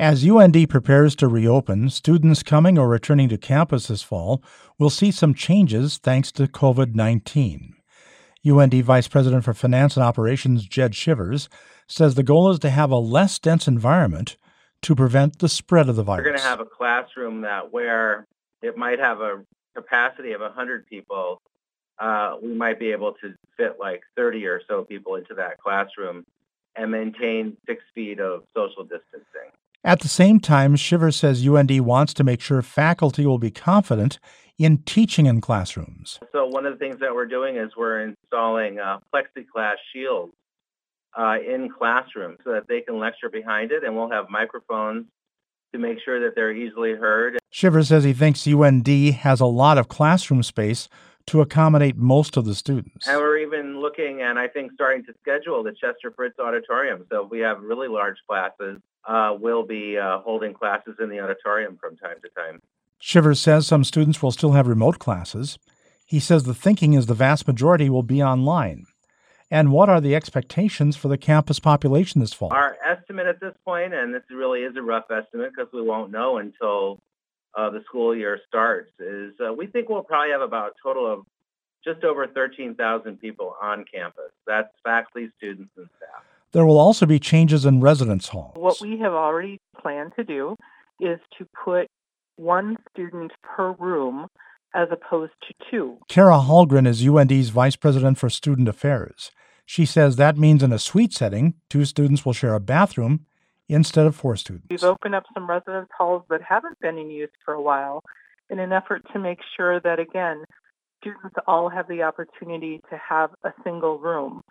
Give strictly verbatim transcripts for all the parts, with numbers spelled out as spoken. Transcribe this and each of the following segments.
As U N D prepares to reopen, students coming or returning to campus this fall will see some changes thanks to COVID nineteen. U N D Vice President for Finance and Operations Jed Shivers says the goal is to have a less dense environment to prevent the spread of the virus. We're going to have a classroom that where it might have a capacity of one hundred people, uh, we might be able to fit like thirty or so people into that classroom and maintain six feet of social distancing. At the same time, Shivers says U N D wants to make sure faculty will be confident in teaching in classrooms. So one of the things that we're doing is we're installing uh, plexiglass shields uh, in classrooms so that they can lecture behind it, and we'll have microphones to make sure that they're easily heard. Shivers says he thinks U N D has a lot of classroom space to accommodate most of the students. And we're even looking and I think starting to schedule the Chester Fritz Auditorium. So if we have really large classes, uh, we'll be uh, holding classes in the auditorium from time to time. Shivers says some students will still have remote classes. He says the thinking is the vast majority will be online. And what are the expectations for the campus population this fall? Our estimate at this point, and this really is a rough estimate because we won't know until uh, the school year starts, is uh, we think we'll probably have about a total of just over thirteen thousand people on campus. That's faculty, students, and staff. There will also be changes in residence halls. What we have already planned to do is to put one student per room as opposed to two. Kara Hallgren is U N D's Vice President for Student Affairs. She says that means in a suite setting, two students will share a bathroom instead of four students. We've opened up some residence halls that haven't been in use for a while in an effort to make sure that, again, students all have the opportunity to have a single room.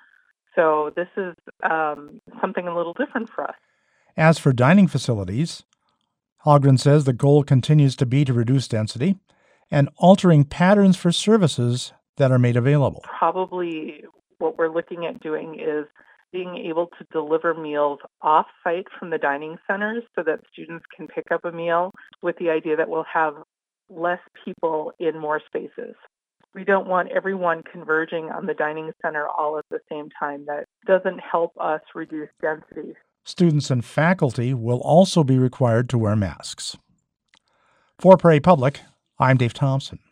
So this is um, something a little different for us. As for dining facilities, Hallgren says the goal continues to be to reduce density and altering patterns for services that are made available. Probably what we're looking at doing is being able to deliver meals off-site from the dining centers so that students can pick up a meal with the idea that we'll have less people in more spaces. We don't want everyone converging on the dining center all at the same time. That doesn't help us reduce density. Students and faculty will also be required to wear masks. For Prairie Public, I'm Dave Thompson.